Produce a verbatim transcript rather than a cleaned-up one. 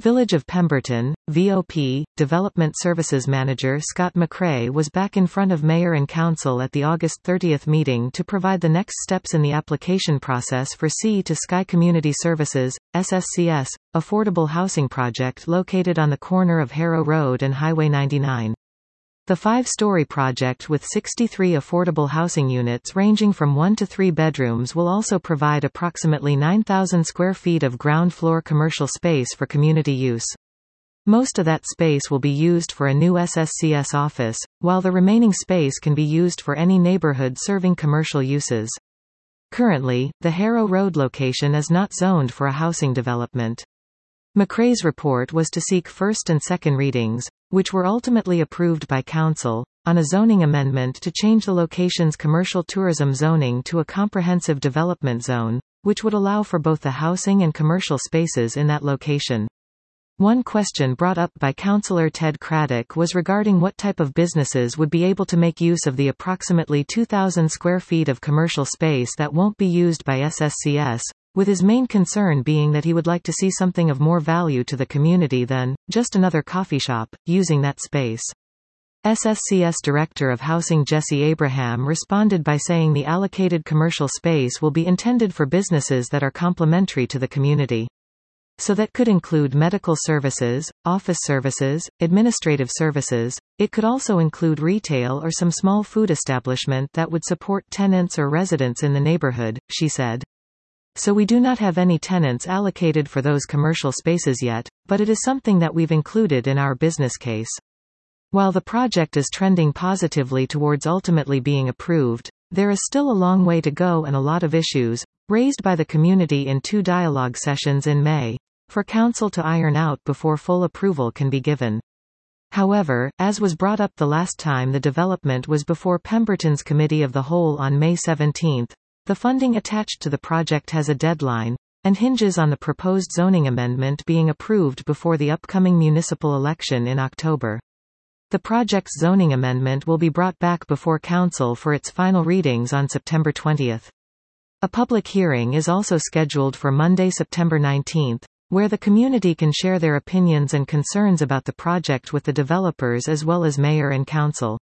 Village of Pemberton, V O P, Development Services Manager Scott McCrae was back in front of Mayor and Council at the August thirtieth meeting to provide the next steps in the application process for Sea to Sky Community Services, S S C S, affordable housing project located on the corner of Harrow Road and Highway ninety-nine. The five-story project with sixty-three affordable housing units ranging from one to three bedrooms will also provide approximately nine thousand square feet of ground-floor commercial space for community use. Most of that space will be used for a new S S C S office, while the remaining space can be used for any neighborhood serving commercial uses. Currently, the Harrow Road location is not zoned for a housing development. McCrae's report was to seek first and second readings, which were ultimately approved by Council, on a zoning amendment to change the location's commercial tourism zoning to a comprehensive development zone, which would allow for both the housing and commercial spaces in that location. One question brought up by Councillor Ted Craddock was regarding what type of businesses would be able to make use of the approximately two thousand square feet of commercial space that won't be used by S S C S, with his main concern being that he would like to see something of more value to the community than just another coffee shop using that space. S S C S Director of Housing Jesse Abraham responded by saying the allocated commercial space will be intended for businesses that are complementary to the community. So that could include medical services, office services, administrative services. It could also include retail or some small food establishment that would support tenants or residents in the neighborhood, she said. So we do not have any tenants allocated for those commercial spaces yet, but it is something that we've included in our business case. While the project is trending positively towards ultimately being approved, there is still a long way to go and a lot of issues, raised by the community in two dialogue sessions in May, for Council to iron out before full approval can be given. However, as was brought up the last time the development was before Pemberton's Committee of the Whole on May seventeenth, the funding attached to the project has a deadline, and hinges on the proposed zoning amendment being approved before the upcoming municipal election in October. The project's zoning amendment will be brought back before Council for its final readings on September twentieth. A public hearing is also scheduled for Monday, September nineteenth, where the community can share their opinions and concerns about the project with the developers as well as Mayor and Council.